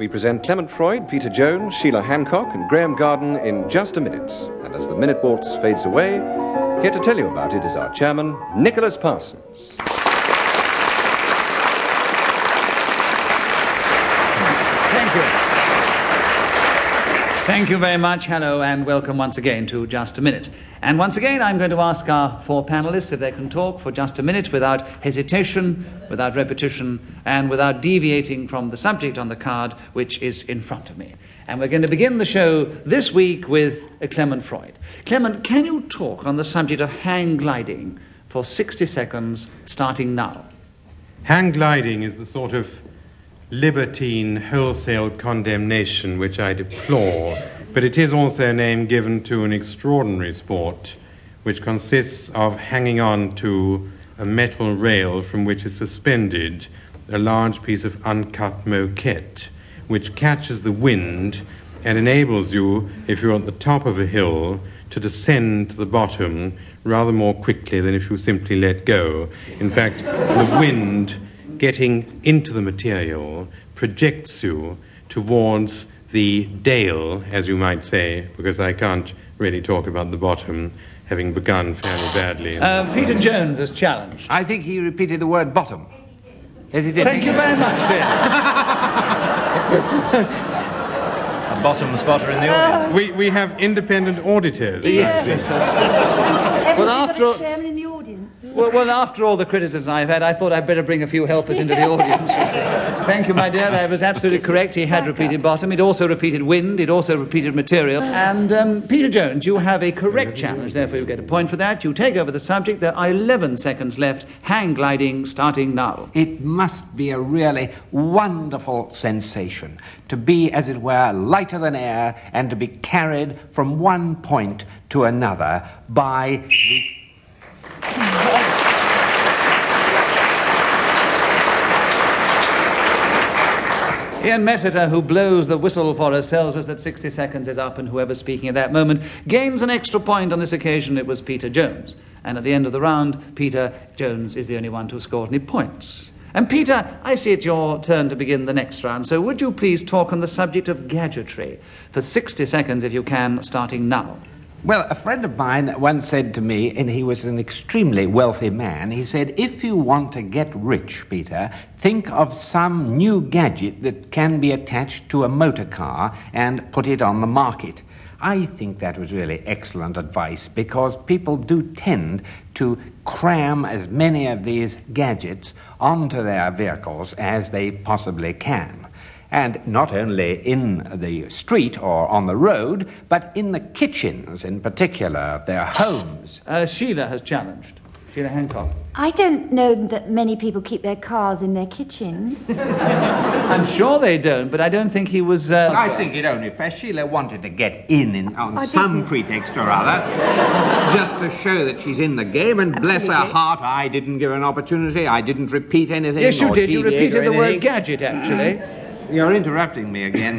we present Clement Freud, Peter Jones, Sheila Hancock and Graham Garden in just a minute. And as the minute waltz fades away, here to tell you about it is our chairman, Nicholas Parsons. Thank you. Thank you very much. Hello and welcome once again to Just a Minute. And once again, I'm going to ask our four panelists if they can talk for just a minute without hesitation, without repetition, and without deviating from the subject on the card, which is in front of me. And we're going to begin the show this week with Clement Freud. Clement, can you talk on the subject of hang gliding for 60 seconds, starting now? Hang gliding is the sort of libertine wholesale condemnation which I deplore, but it is also a name given to an extraordinary sport which consists of hanging on to a metal rail from which is suspended a large piece of uncut moquette which catches the wind and enables you, if you're at the top of a hill, to descend to the bottom rather more quickly than if you simply let go. In fact, the wind getting into the material projects you towards the dale, as you might say, because I can't really talk about the bottom, having begun fairly badly. Peter Jones is challenged. I think he repeated the word bottom. Yes, he did. Thank you very much, dear. A bottom spotter in the audience. We have independent auditors. Yes. Well, after chairman in the audience. Well, after all the criticism I've had, I thought I'd better bring a few helpers into the audience. Thank you, my dear. That was absolutely correct. He had repeated bottom. He'd also repeated wind. He'd also repeated material. And Peter Jones, you have a correct challenge. Therefore, you get a point for that. You take over the subject. There are 11 seconds left. Hang gliding, starting now. It must be a really wonderful sensation to be, as it were, lighter than air and to be carried from one point to another by the... Ian Messiter, who blows the whistle for us, tells us that 60 seconds is up and whoever's speaking at that moment gains an extra point. On this occasion, it was Peter Jones. And at the end of the round, Peter Jones is the only one to have scored any points. And Peter, I see it's your turn to begin the next round, so would you please talk on the subject of gadgetry for 60 seconds, if you can, starting now? Well, a friend of mine once said to me, and he was an extremely wealthy man, he said, if you want to get rich, Peter, think of some new gadget that can be attached to a motor car and put it on the market. I think that was really excellent advice because people do tend to cram as many of these gadgets onto their vehicles as they possibly can. And not only in the street or on the road, but in the kitchens in particular of their homes. Sheila has challenged. Sheila Hancock. I don't know that many people keep their cars in their kitchens. I'm sure they don't, but I don't think he was... I think it only fair. Sheila wanted to get in on some pretext or other, just to show that she's in the game, and bless her heart, I didn't give an opportunity, I didn't repeat anything. Yes, you did. You repeated the word anything. gadget, actually. You're interrupting me again.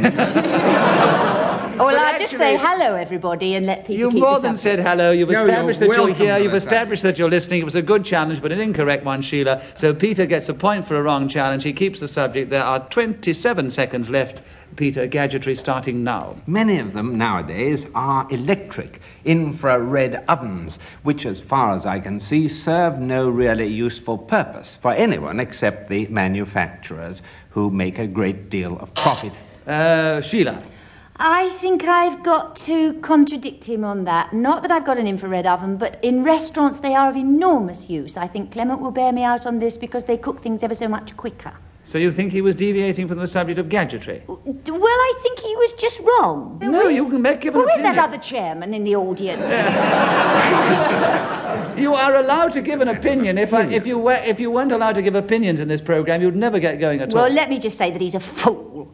Well, I'll just say hello, everybody, and let Peter You keep more this than up. said hello. You've No, established you're that you're welcome here. for You've that. established that you're listening. It was a good challenge, but an incorrect one, Sheila. So Peter gets a point for a wrong challenge. He keeps the subject. There are 27 seconds left. Peter, gadgetry starting now. Many of them nowadays are electric, infrared ovens, which, as far as I can see, serve no really useful purpose for anyone except the manufacturers, who make a great deal of profit. Sheila. I think I've got to contradict him on that. Not that I've got an infrared oven, but in restaurants they are of enormous use. I think Clement will bear me out on this because they cook things ever so much quicker. So you think he was deviating from the subject of gadgetry? Well, I think he was just wrong. No, you can give an Where's opinion. that other chairman in the audience? You are allowed to give an opinion. If you weren't allowed to give opinions in this programme, you'd never get going at all. Well, let me just say that he's a fool.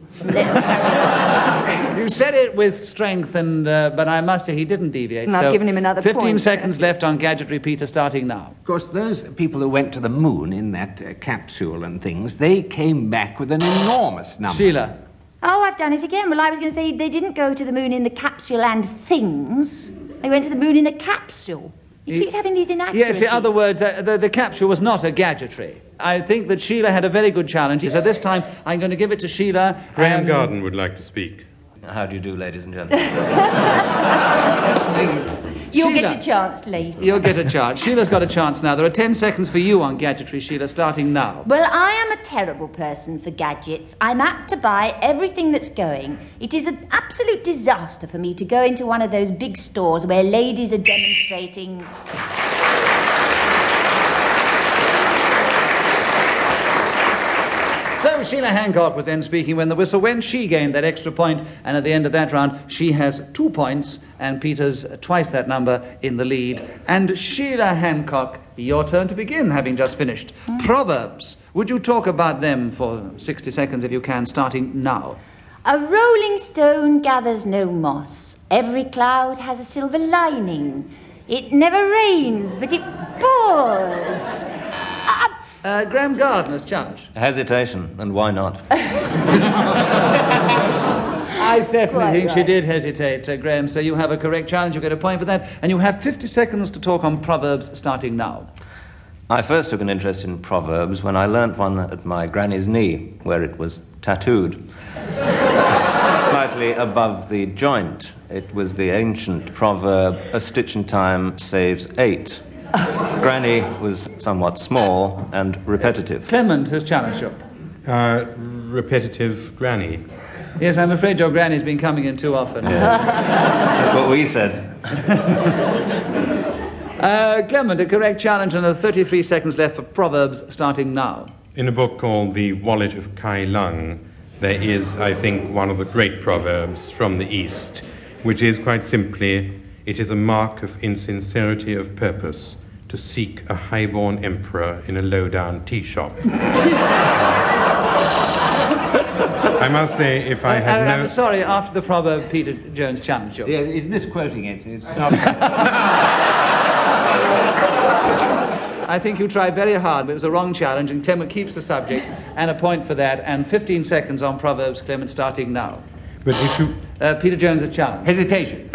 You said it with strength, but I must say he didn't deviate. And I've given him another 15 point. seconds left on gadgetry, Peter, starting now. Of course, those people who went to the moon in that capsule and things, they came back with an enormous number. Sheila. Oh, I've done it again. Well, I was going to say they didn't go to the moon in the capsule and things. They went to the moon in the capsule. He keeps having these inaccuracies. Yes, in other words, the capsule was not a gadgetry. I think that Sheila had a very good challenge. So this time I'm going to give it to Sheila. Graham Garden would like to speak. How do you do, ladies and gentlemen? You'll Sheila. get a chance later. You'll get a chance. Sheila's got a chance now. There are 10 seconds for you on gadgetry, Sheila, starting now. Well, I am a terrible person for gadgets. I'm apt to buy everything that's going. It is an absolute disaster for me to go into one of those big stores where ladies are demonstrating... So Sheila Hancock was then speaking when the whistle went. She gained that extra point, and at the end of that round, she has 2 points, and Peter's twice that number in the lead. And Sheila Hancock, your turn to begin, having just finished. Proverbs. Would you talk about them for 60 seconds, if you can, starting now? A rolling stone gathers no moss. Every cloud has a silver lining. It never rains, but it pours. Graham Gardner's challenge. Hesitation, and why not? I definitely Quite think she right. did hesitate, Graham, so you have a correct challenge. You get a point for that, and you have 50 seconds to talk on Proverbs starting now. I first took an interest in proverbs when I learnt one at my granny's knee, where it was tattooed. Slightly above the joint. It was the ancient proverb, "A stitch in time saves 8." Granny was somewhat small and repetitive. Clement has challenged you. Repetitive granny. Yes, I'm afraid your granny's been coming in too often. That's what we said. Clement, a correct challenge, and 33 seconds left for Proverbs starting now. In a book called The Wallet of Kai Lung, there is, I think, one of the great proverbs from the East, which is quite simply, "It is a mark of insincerity of purpose to seek a high-born emperor in a low-down tea shop." I must say, if I had I'm sorry, after the proverb, Peter Jones challenged you. Yeah, he's misquoting it. It's not... I think you tried very hard, but it was a wrong challenge, and Clement keeps the subject, and a point for that, and 15 seconds on Proverbs, Clement, starting now. But if you... Peter Jones, a challenge. Hesitation.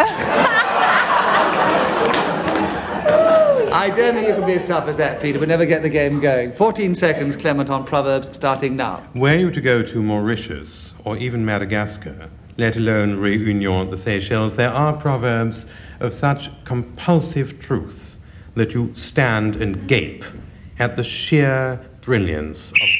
I don't think you can be as tough as that, Peter. We'll never get the game going. 14 seconds, Clement, on Proverbs, starting now. Were you to go to Mauritius or even Madagascar, let alone Réunion, the Seychelles, there are proverbs of such compulsive truth that you stand and gape at the sheer brilliance of...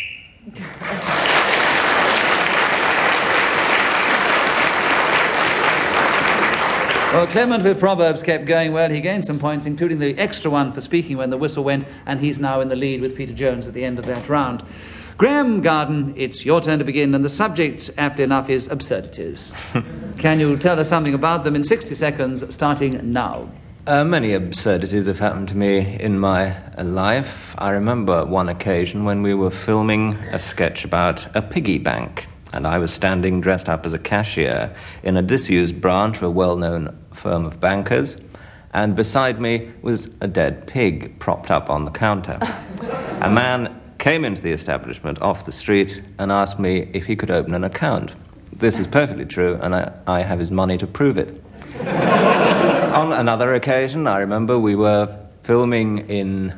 Well, Clement with Proverbs kept going well. He gained some points, including the extra one for speaking when the whistle went, and he's now in the lead with Peter Jones at the end of that round. Graham Garden, it's your turn to begin, and the subject, aptly enough, is absurdities. Can you tell us something about them in 60 seconds, starting now? Many absurdities have happened to me in my life. I remember one occasion when we were filming a sketch about a piggy bank, and I was standing dressed up as a cashier in a disused branch of a well-known firm of bankers, and beside me was a dead pig propped up on the counter. A man came into the establishment off the street and asked me if he could open an account. This is perfectly true, and I have his money to prove it. On another occasion, I remember we were filming in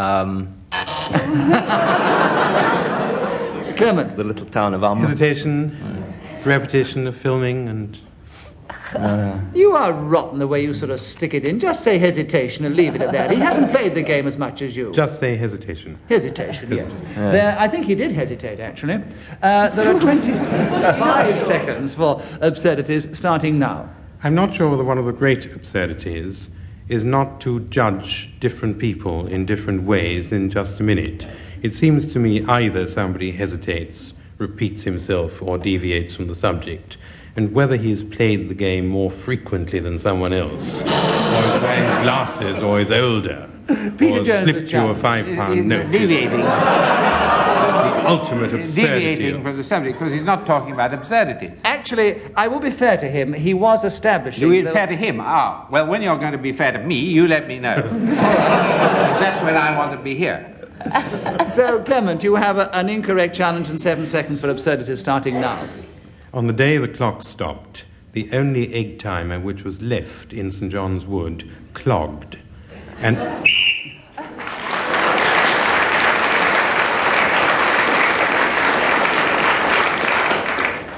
Clement. the little town of Hesitation, repetition of filming, and... You are rotten the way you sort of stick it in. Just say hesitation and leave it at that. He hasn't played the game as much as you. Just say hesitation. Hesitation, yes. I think he did hesitate, actually. There are 25 seconds for absurdities, starting now. I'm not sure whether one of the great absurdities is not to judge different people in different ways in just a minute. It seems to me either somebody hesitates, repeats himself, or deviates from the subject, and whether he has played the game more frequently than someone else, or is wearing glasses, or is older, Peter or Jones slipped you a £5 note. Deviating. The ultimate absurdity. Deviating from the subject, because he's not talking about absurdities. Actually, I will be fair to him. He was establishing... You will be fair to him? Ah, well, when you're going to be fair to me, you let me know. That's when I want to be here. So, Clement, you have an incorrect challenge and 7 seconds for absurdities, starting now. On the day the clock stopped, the only egg timer which was left in St. John's Wood clogged. And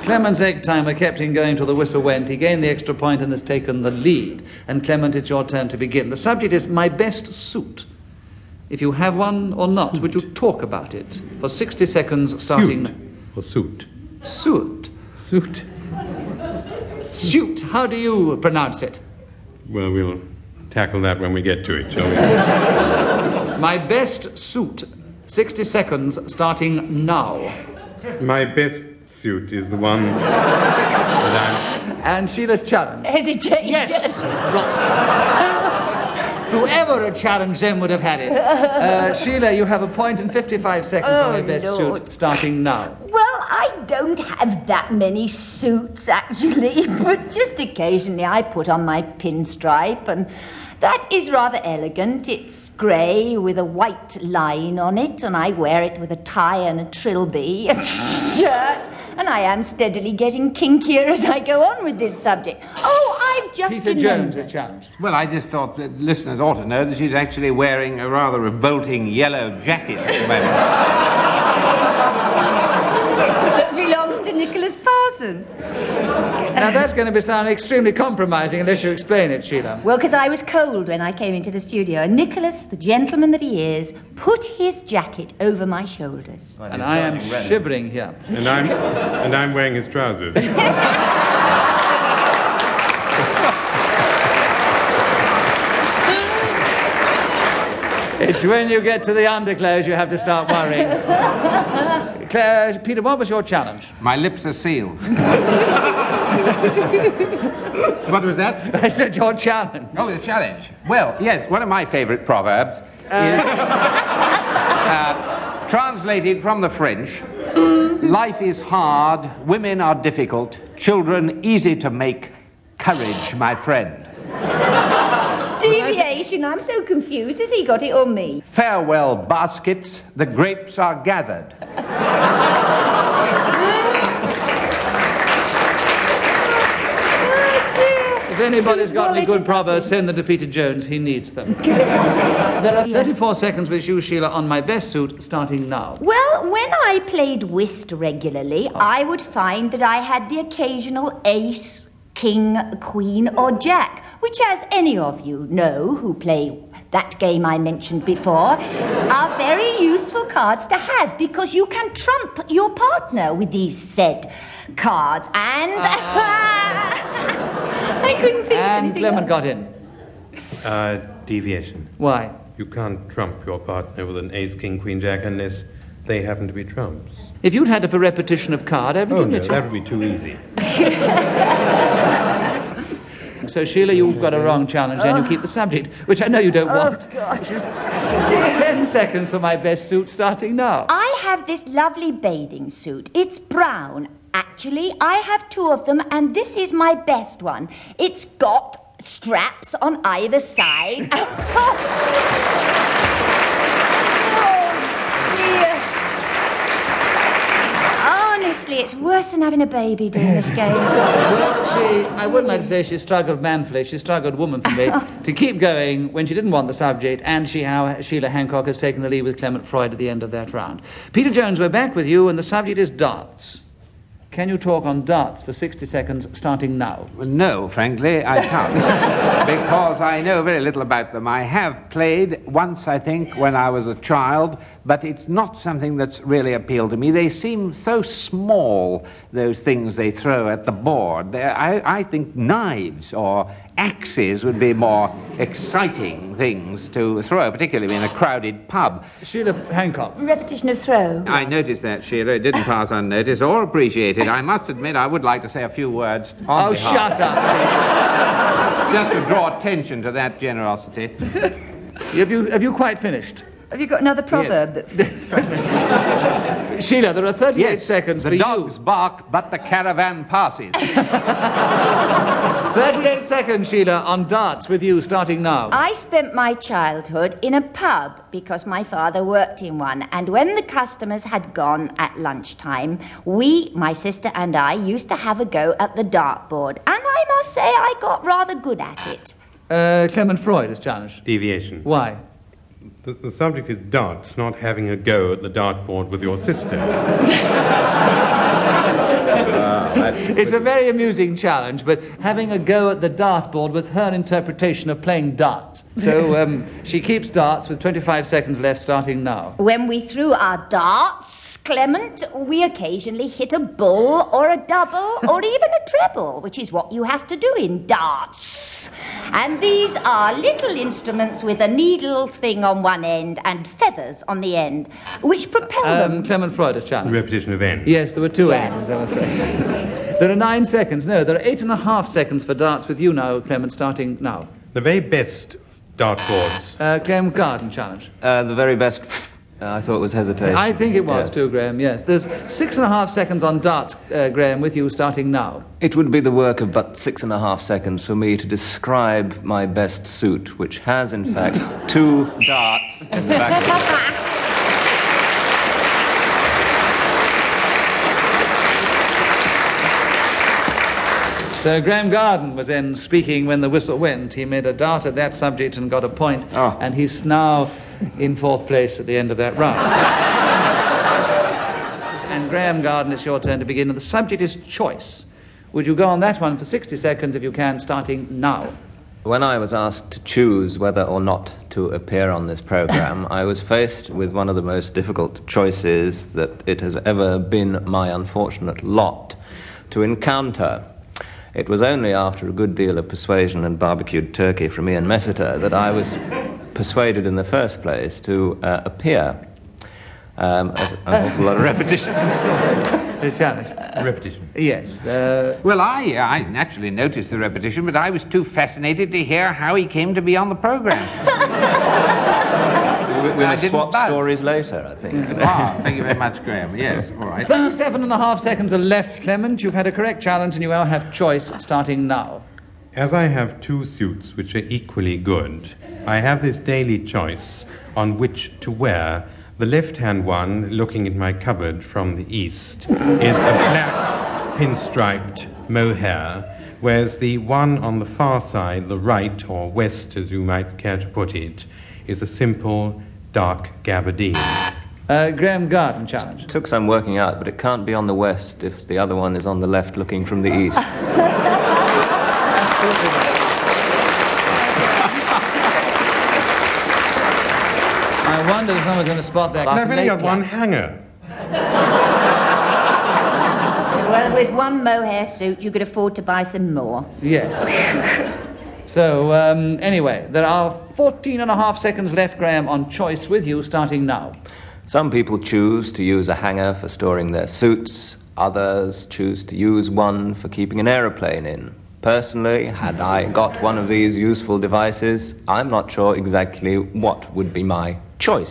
Clement's egg timer kept him going till the whistle went. He gained the extra point and has taken the lead. And Clement, it's your turn to begin. The subject is my best suit. If you have one or not, Suit. would you talk about it for 60 seconds starting... Suit or suit? Suit. Suit. Suit. How do you pronounce it? Well, we'll tackle that when we get to it, shall we? My best suit. 60 seconds starting now. My best suit is the one that And Sheila's challenge. Hesitation. Yes. Whoever had challenged them would have had it. Sheila, you have a point and 55 seconds on your best Lord. suit starting now. Well, I don't have that many suits, actually, but just occasionally I put on my pinstripe, and that is rather elegant. It's grey with a white line on it, and I wear it with a tie and a trilby and shirt, and I am steadily getting kinkier as I go on with this subject. Oh, I've just Peter remembered. Jones is challenged. Well, I just thought that listeners ought to know that she's actually wearing a rather revolting yellow jacket at the moment. That belongs to Nicholas Parsons. Now that's going to sound extremely compromising unless you explain it, Sheila. Well, because I was cold when I came into the studio, and Nicholas, the gentleman that he is, put his jacket over my shoulders. And I am shivering here. and I'm wearing his trousers. It's when you get to the underclothes you have to start worrying. Claire, Peter, what was your challenge? My lips are sealed. What was that? I said your challenge. Oh, the challenge. Well, yes, one of my favourite proverbs is translated from the French. Life is hard, women are difficult, children easy to make. Courage, my friend. Deviation, I'm so confused. Has he got it or me? Farewell, baskets, the grapes are gathered. If anybody's Whose got any wallet good is proverbs, send them to Peter Jones. He needs them. There are 34 seconds with you, Sheila, on my best suit, starting now. Well, when I played whist regularly, I would find that I had the occasional ace, king, queen, or jack, which, as any of you know who play that game I mentioned before, are very useful cards to have because you can trump your partner with these said cards. And I couldn't think of And anything Clement else. got in. Deviation. Why? You can't trump your partner with an ace, king, queen, jack unless they happen to be trumps. If you'd had it for repetition of card, I would Oh, give no, it to that would be too easy. you. So, Sheila, you've got a wrong challenge and you keep the subject, which I know you don't want. God. 10 seconds for my best suit, starting now. I have this lovely bathing suit. It's brown. Actually, I have two of them, and this is my best one. It's got straps on either side. Oh, dear. Honestly, it's worse than having a baby doing this game. Well, I wouldn't like to say she struggled manfully, she struggled womanfully to keep going when she didn't want the subject, and Sheila Hancock has taken the lead with Clement Freud at the end of that round. Peter Jones, we're back with you, and the subject is darts. Can you talk on darts for 60 seconds, starting now? Well, no, frankly, I can't. Because I know very little about them. I have played once, I think, when I was a child, but it's not something that's really appealed to me. They seem so small, those things they throw at the board. I think knives or axes would be more exciting things to throw, particularly in a crowded pub. Sheila Hancock. Repetition of throw. I noticed that, Sheila. It didn't pass unnoticed or appreciated. I must admit I would like to say a few words on behalf. Shut up. Just to draw attention to that generosity. Have you quite finished? Have you got another proverb that fits properly? Sheila, there are 38 seconds for the you. dogs bark, but the caravan passes. 38 seconds, Sheila, on darts with you, starting now. I spent my childhood in a pub because my father worked in one, and when the customers had gone at lunchtime, we, my sister and I, used to have a go at the dartboard, and I must say I got rather good at it. Clement Freud is challenged. Deviation. Why? The subject is darts, not having a go at the dartboard with your sister. It's a very amusing challenge, but having a go at the dartboard was her interpretation of playing darts. So she keeps darts with 25 seconds left starting now. When we threw our darts, Clement, we occasionally hit a bull or a double or even a treble, which is what you have to do in darts. And these are little instruments with a needle thing on one end and feathers on the end, which propel them. Clement Freud's challenge. Repetition of ends. Yes, there were two Yes. ends, I'm afraid. There are 9 seconds. No, there are 8.5 seconds for darts with you now, Clement, starting now. The very best dartboards. Graham Garden challenge. The very best, I thought was hesitation. I think it was Yes. too, Graham, yes. There's 6.5 seconds on darts, Graham, with you starting now. It would be the work of but 6.5 seconds for me to describe my best suit, which has, in fact, 2 darts in the back of it. So Graham Garden was then speaking when the whistle went. He made a dart at that subject and got a point, and he's now in 4th place at the end of that round. And Graham Garden, it's your turn to begin, and the subject is choice. Would you go on that one for 60 seconds if you can, starting now? When I was asked to choose whether or not to appear on this program, I was faced with one of the most difficult choices that it has ever been my unfortunate lot to encounter. It was only after a good deal of persuasion and barbecued turkey from Ian Messiter that I was persuaded in the first place to appear. As an awful lot of repetition. The challenge. Repetition. Yes. Well, I naturally noticed the repetition, but I was too fascinated to hear how he came to be on the programme. We'll swap stories later, I think. Thank you very much, Graham. Yes, all right. 37.5 seconds are left, Clement. You've had a correct challenge and you now have choice starting now. As I have 2 suits which are equally good, I have this daily choice on which to wear. The left-hand one, looking at my cupboard from the east, is a black pinstriped mohair, whereas the one on the far side, the right, or west as you might care to put it, is a simple dark gabardine. Graham Garden challenge. Took some working out, but it can't be on the west if the other one is on the left looking from the east. Absolutely right. I wonder if someone's going to spot that. And I've only got one hanger. Well, with one mohair suit, you could afford to buy some more. Yes. So, anyway, there are 14.5 seconds left, Graham, on choice with you starting now. Some people choose to use a hanger for storing their suits. Others choose to use one for keeping an aeroplane in. Personally, had I got one of these useful devices, I'm not sure exactly what would be my choice.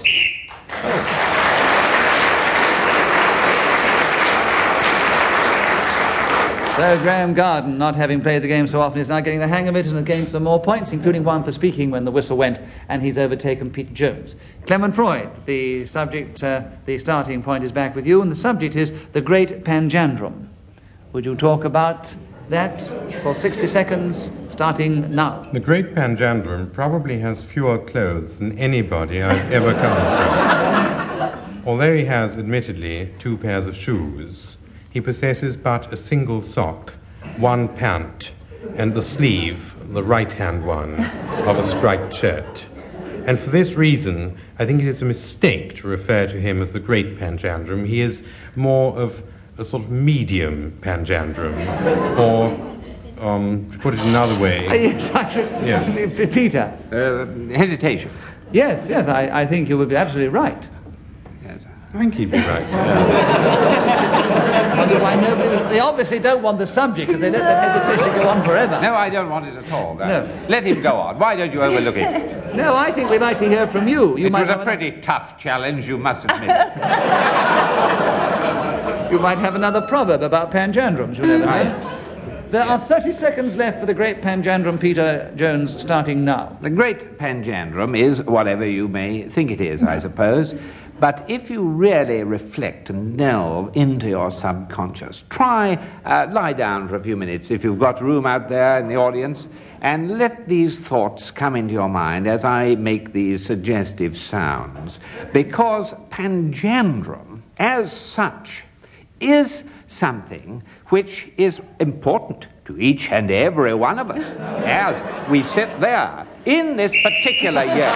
So Graham Garden, not having played the game so often, is now getting the hang of it and has gained some more points, including one for speaking when the whistle went, and he's overtaken Peter Jones. Clement Freud, the subject, the starting point is back with you, and the subject is the Great Panjandrum. Would you talk about that for 60 seconds, starting now? The Great Panjandrum probably has fewer clothes than anybody I've ever come across. Although he has, admittedly, 2 pairs of shoes, he possesses but a single sock, 1 pant, and the sleeve, the right-hand one, of a striped shirt. And for this reason, I think it is a mistake to refer to him as the Great Panjandrum. He is more of a sort of medium Panjandrum, or, to put it another way... Yes, actually, Peter. Hesitation. Yes, I think you would be absolutely right. I think he'd be right. I wonder why they obviously don't want the subject because they let that hesitation go on forever. No, I don't want it at all. No. Let him go on. Why don't you overlook it? No, I think we'd like to hear from you. It was a pretty tough challenge, you must admit. You might have another proverb about panjandrums, you never know. There are 30 seconds left for the Great Panjandrum, Peter Jones, starting now. The Great Panjandrum is whatever you may think it is, I suppose. But if you really reflect and delve into your subconscious, try lie down for a few minutes if you've got room out there in the audience, and let these thoughts come into your mind as I make these suggestive sounds. Because Panjandrum, as such, is something which is important to each and every one of us as we sit there in this particular year.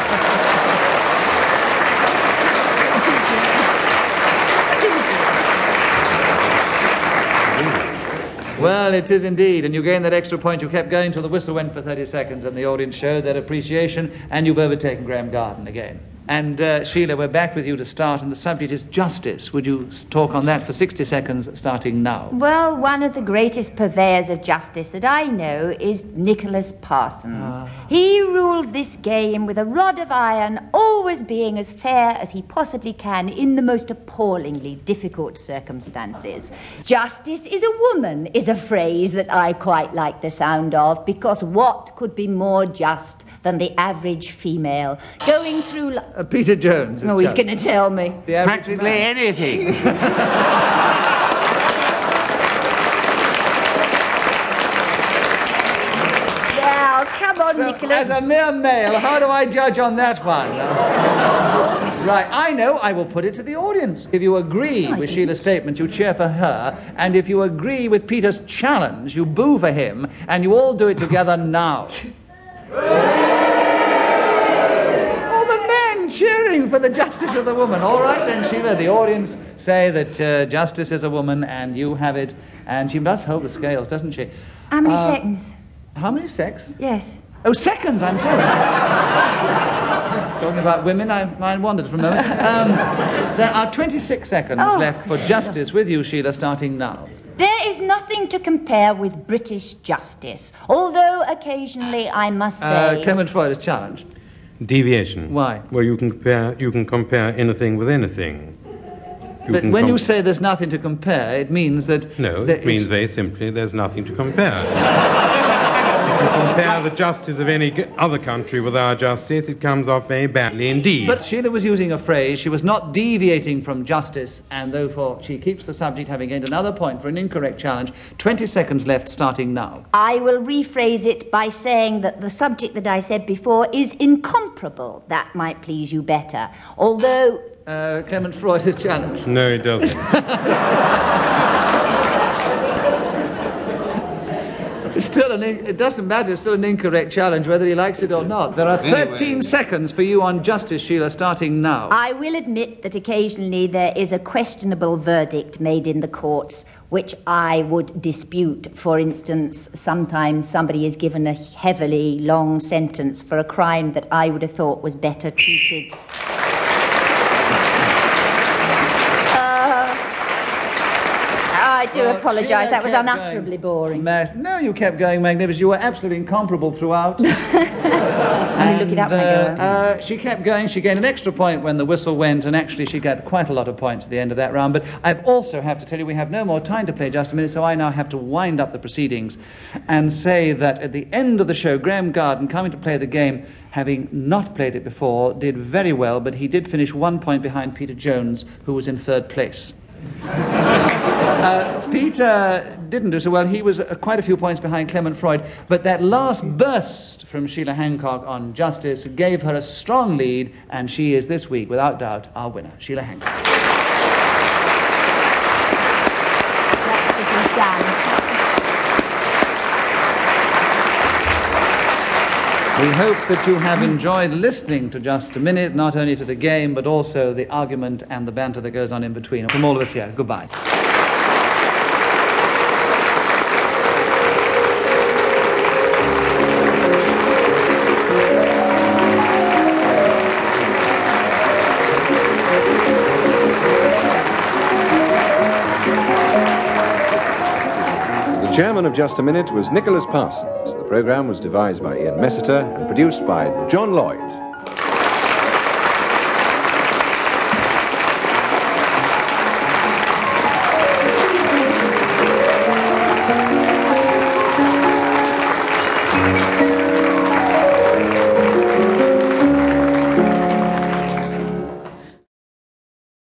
Well, it is indeed, and you gained that extra point. You kept going till the whistle went for 30 seconds, and the audience showed their appreciation, and you've overtaken Graham Garden again. And Sheila, we're back with you to start, and the subject is justice. Would you talk on that for 60 seconds, starting now? Well, one of the greatest purveyors of justice that I know is Nicholas Parsons. He rules this game with a rod of iron, always being as fair as he possibly can in the most appallingly difficult circumstances. Justice is a woman is a phrase that I quite like the sound of, because what could be more just than the average female going through... Peter Jones. Oh, he's going to tell me. Practically anything. Now, come on, So, Nicholas. as a mere male, how do I judge on that one? Right, I know. I will put it to the audience. If you agree with Sheila's statement, you cheer for her. And if you agree with Peter's challenge, you boo for him. And you all do it together now. Oh, the men cheering for the justice of the woman. All right then, Sheila, the audience say that justice is a woman, and you have it. And she does hold the scales, doesn't she? How many seconds? How many seconds? Yes. Oh, seconds, I'm sorry. Talking about women, I wandered for a moment. There are 26 seconds left for justice with you, Sheila, starting now. There is nothing to compare with British justice, although occasionally I must say... Clement Freud is challenged. Deviation. Why? Well, you can compare anything with anything. But when you say there's nothing to compare, it means that... No, it means very simply there's nothing to compare. If you compare the justice of any other country with our justice, it comes off very badly indeed. But Sheila was using a phrase. She was not deviating from justice, and therefore she keeps the subject, having gained another point for an incorrect challenge. 20 seconds left, starting now. I will rephrase it by saying that the subject that I said before is incomparable. That might please you better. Although... Clement Freud is challenged. No, it doesn't. It doesn't matter, it's still an incorrect challenge, whether he likes it or not. There are 13 seconds for you on justice, Sheila, starting now. I will admit that occasionally there is a questionable verdict made in the courts, which I would dispute. For instance, sometimes somebody is given a heavily long sentence for a crime that I would have thought was better treated. I do apologise. That was unutterably boring. No, you kept going magnificent. You were absolutely incomparable throughout. Only look it up when I go. She kept going. She gained an extra point when the whistle went, and actually she got quite a lot of points at the end of that round. But I also have to tell you, we have no more time to play just a minute, so I now have to wind up the proceedings and say that at the end of the show, Graham Garden, coming to play the game, having not played it before, did very well, but he did finish 1 point behind Peter Jones, who was in third place. Peter didn't do so well. He was quite a few points behind Clement Freud, but that last burst from Sheila Hancock on justice gave her a strong lead, and she is this week, without doubt, our winner, Sheila Hancock. Justice is done. We hope that you have enjoyed listening to Just a Minute, not only to the game, but also the argument and the banter that goes on in between. From all of us here, goodbye. The chairman of Just a Minute was Nicholas Parsons. The programme was devised by Ian Messiter and produced by John Lloyd.